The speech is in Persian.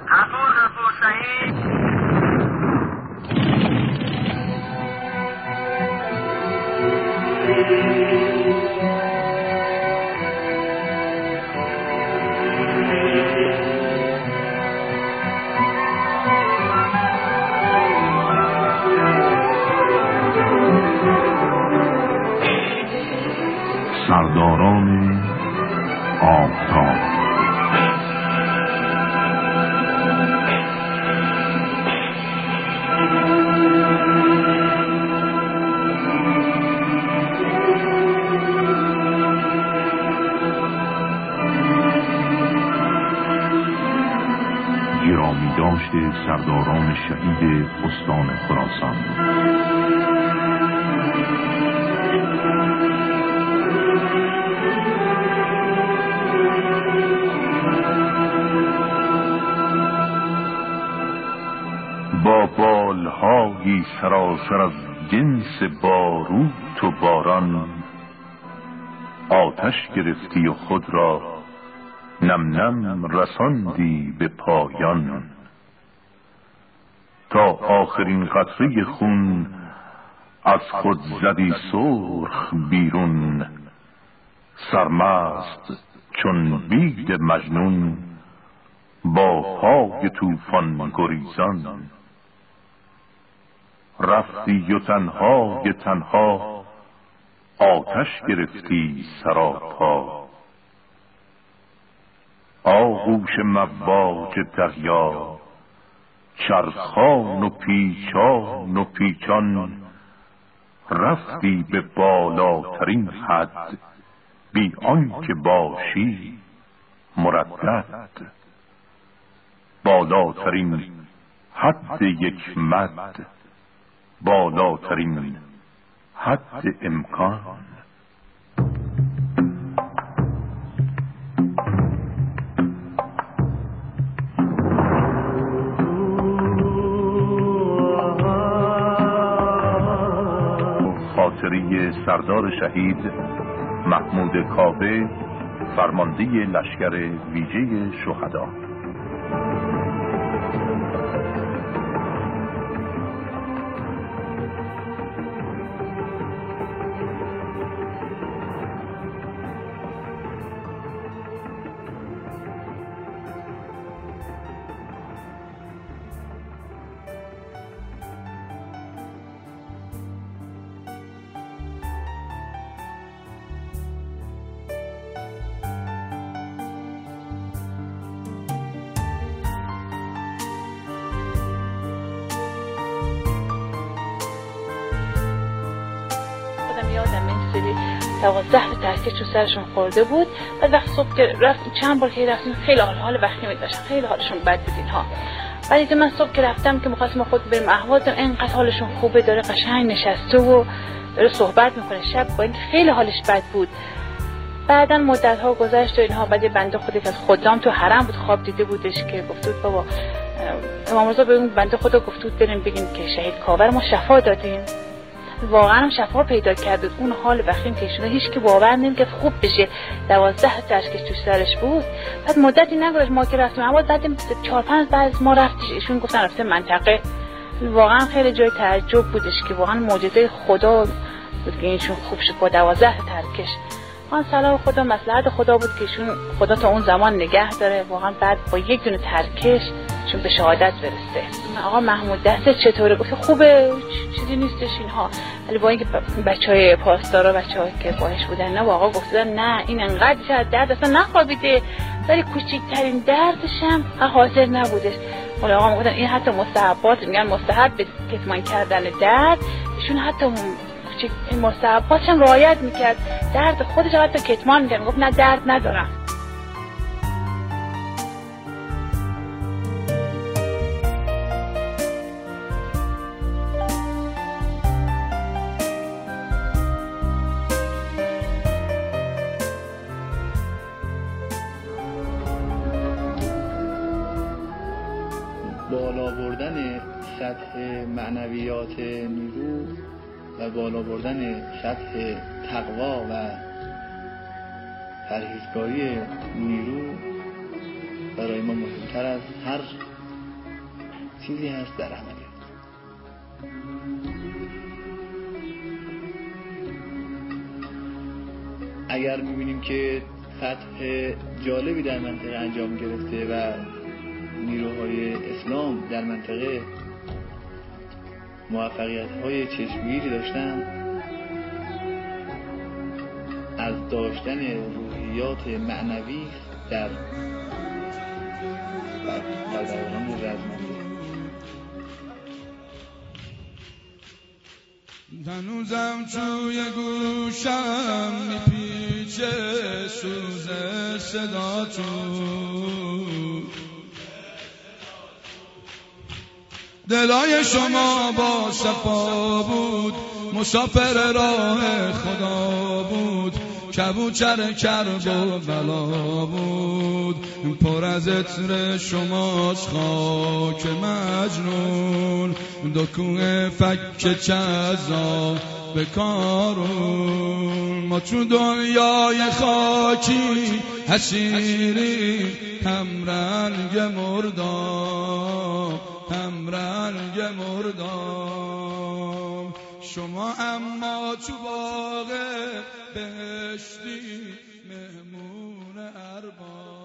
قبول سعید. سرداران آفتاب. گرامی داشت سرداران شهید استان خراسان. با بالهایی سراسر از جنس باروت و باران، آتش گرفتی و خود را نم نم رساندی به پایان. تا آخرین قطره خون از خود زدی سرخ بیرون، سرمست چون بید مجنون با پای طوفان گریزان. رفتی و تنها آتش گرفتی سراپا، آغوش مواج دریا چرخان و پیچان و پیچان. رفتی به بالاترین حد بی آنکه باشی مردد، بالاترین حد یک مد، بالاترین حد امکان. خاطری سردار شهید محمود کاوه، فرمانده لشکر ویژه شهدا. یادم این سری 12 ترکیب تو سرشون خورده بود. بعد وقت صبح که رفتیم چند بار که رفتیم خیلی حال وخیمی داشتن، خیلی حالشون بد بود اینها. بعد من صبح که رفتم که می‌خواستم خود بریم احوال دادم، اینقدر حالشون خوبه، داره قشنگ نشسته و داره صحبت میکنه شب، با اینکه خیلی حالش بد بود. بعدن مدت‌ها گذشت و اینها. بعد بنده خودی که از خدام تو حرم بود خواب دیده بودش که گفت بود بابا امام رضا به اون بنده خدا گفت بود بریم بگیم که شهید کاوه ما شفا دادیم. واقعا هم شفا پیدا کرد. اون حال وخیم که ایشون هیچ کی باور نمی‌کرد خوب بشه. 12 تشکیش تو سرش بود. بعد مدتی نگذشت ما که رفتیم اما بعد 4-5 بعد ما رفتیم ایشون گفتن رفته منطقه. واقعا خیلی جای تعجب بودش که واقعا معجزه خدا بود که ایشون خوب شد با 12 ترکش. آن صلاح خدا مصلحت خدا بود که ایشون خدا تا اون زمان نگه داره. واقعا بعد با یک دونه ترکش چون به شهادت برسته. آقا محمود دست چطوره؟ گفت خوبه، چیزی نیستش اینها. ولی با اینکه بچهای پاسدارا بچه‌ها که باهاش بودن نه واقعا گفتن نه این انقدر شد درد اصلا نخوابیده، ولی کوچکترین دردش هم حاضر نبودش. ولی آقا میگفتن این حتی مستحبات میگن مستحب به کتمان کردن درد، ایشون حتی این مستحباتش هم رعایت میکرد. درد خودش حتی کتمان میکرد، میگفت نه درد ندارم. بالا بردن سطح معنویات نیرو و بالا بردن سطح تقوا و پرهیزکاری نیرو برای ما مهمتر از هر چیزی هست در عملیات. اگر می‌بینیم که فتح جالبی در منطقه انجام گرفته و نیروهای اسلام در منطقه موفقیت‌های چشمگیری داشتن، از داشتن روحیات معنوی در دوران رزمنده. هنوزم توی گوشم میپیچه سوز صداتون، دلای شما با صفا بود، مسافر راه خدا بود، کبوتر کرب و بلا بود، پر از عطر شماست خاک مجنون، دو کوه فک چزا به کارون. ما تو دنیای خاکی حسیری، همرنگ مردام، همرنگ مردام. شما اما تو باغ بهشتی مهمون ارباب.